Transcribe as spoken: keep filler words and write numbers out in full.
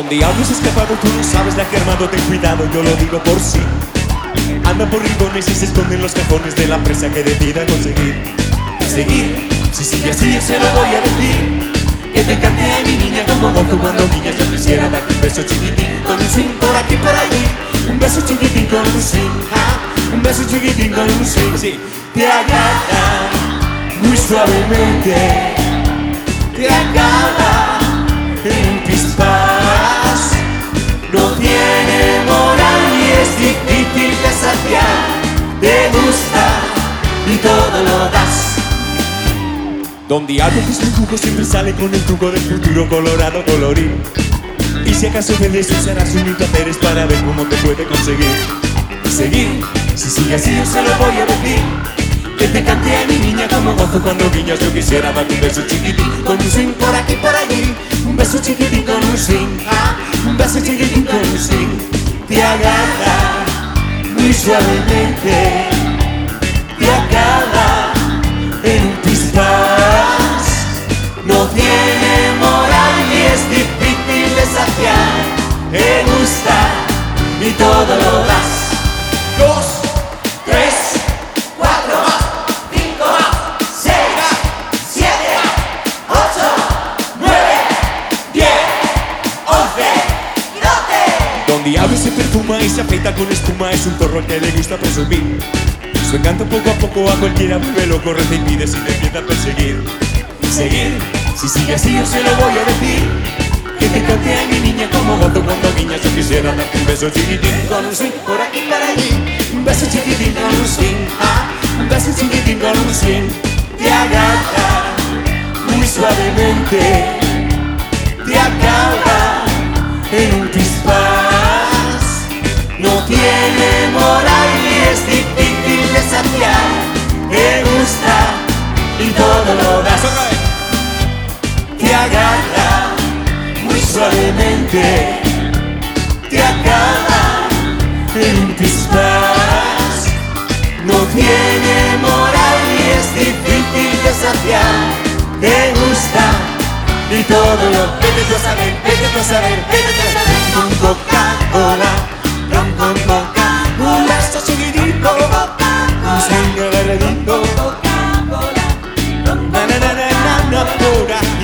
diablos has escapado? Tú no sabes la que he armado, ten cuidado, yo lo digo por sí. Anda por rincones y se esconden los cajones de la presa que decida conseguir. Seguir, si sigue así yo se lo voy a decir. Que te cante a mi niña como gozo cuando niñas. Yo quisiera darte un beso chiquitín con un swing por aquí por allí. Un beso chiquitín con un swing, ah, un beso chiquitín con un swing, sí. Te agarra muy suavemente, te acaba en un pispás. No tiene moral y es difícil de saciar. Te gusta y todo lo das. Donde hablo que es mi jugo siempre sale con el truco del futuro colorado colorín. Y si acaso vendes usarás un mil placeres para ver cómo te puede conseguir. Y seguir, si sigue así yo se lo voy a decir. Que te cante a mi niña como gozo cuando guiñas. Yo quisiera darte un beso chiquitín con un swing por aquí por allí. Un beso chiquitín con un swing, ah, un beso chiquitín con un swing. Te agarra muy suavemente, te acaba en un pispás. No tiene moral y es difícil de saciar. Te gusta y todo lo das. Dos, tres, cuatro, cinco, seis, siete, ocho, nueve, diez, once y doce. Donde habla se perfuma y se afeita con espuma. Es un zorro al que le gusta presumir. Su encanto poco a poco a cualquiera vuelve loco, reza y pide si te empieza a perseguir. Seguir, si sigue así yo se lo voy a decir. Que te cante a mi niña como gozo cuando guiñas. Yo quisiera darte un beso chiquitín con un swing por aquí para allí. Un beso chiquitín con un swing, ah, un beso chiquitín con un swing. Te agarra muy suavemente, te acaba en un pispás. No tiene moral y es difícil de saciar. Te gusta y todo lo das. Te agarra muy suavemente, te acaba en un pispás. No tiene moral y es difícil de saciar. Te gusta y todo lo. Vete tú a saber, vete tú a saber, vete tú a saber. Con Coca-Cola, ron con Coca-Cola, esto chiquitito, un swing agarradito. Na na na na na na pura.